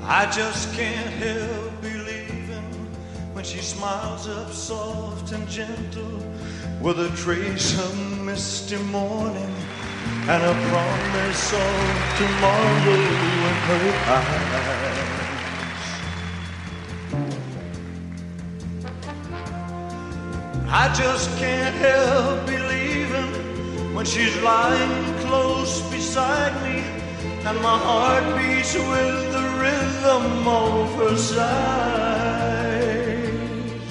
I just can't help believing when she smiles up soft and gentle with a trace of misty morning and a promise of tomorrow in her eyes. I just can't help believing when she's lying close beside me and my heart beats with the rhythm of her sighs.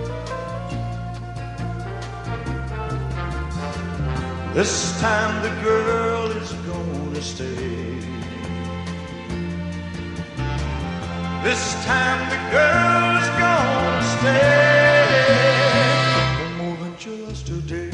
This time the girl is gonna stay. This time the girl is gonna stay for more than just a day.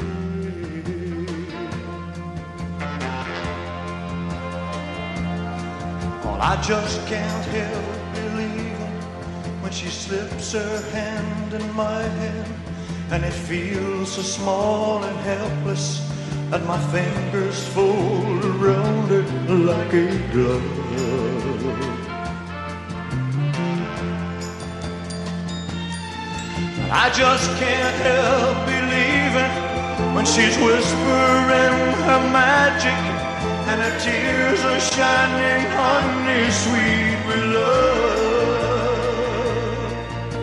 I just can't help believing when she slips her hand in my hand and it feels so small and helpless and my fingers fold around it like a glove. I just can't help believing when she's whispering her magic and her tears are shining honey sweet with love.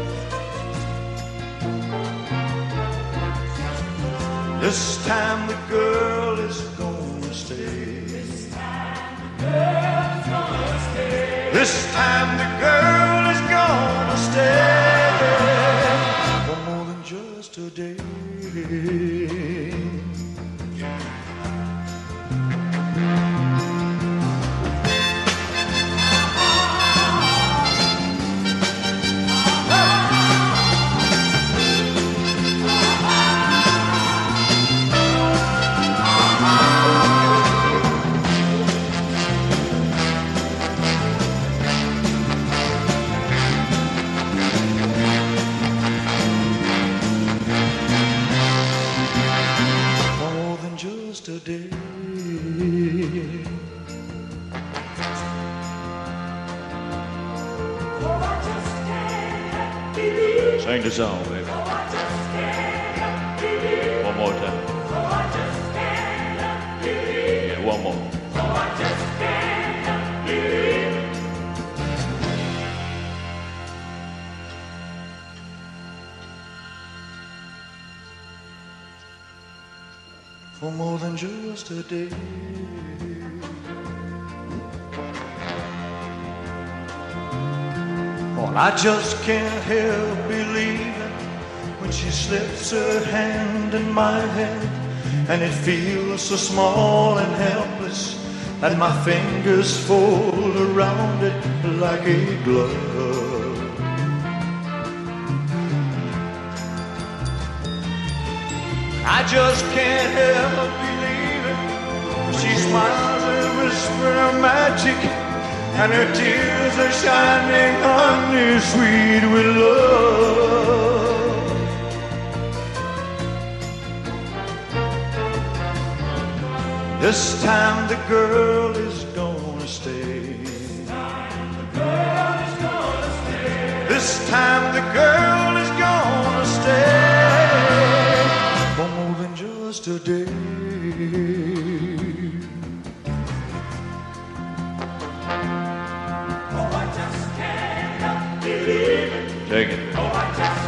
This time the girl is gonna stay. This time the girl is gonna stay. This time the girl is gonna stay for more than just a day. Today. Oh, I just can't believe. Sing the song, baby. Oh, I just can't believe. One more time. Oh, I just can't believe. Yeah, one more. Oh, I just can't believe. For more than just a day. Oh, I just can't help believing when she slips her hand in my hand and it feels so small and helpless and my fingers fold around it like a glove. I just can't help believing she smiles and whispers magic and her tears are shining honey sweet with love. This time the girl is gonna stay. This time the girl is gonna stay for more than just a day. Take it. Oh, I just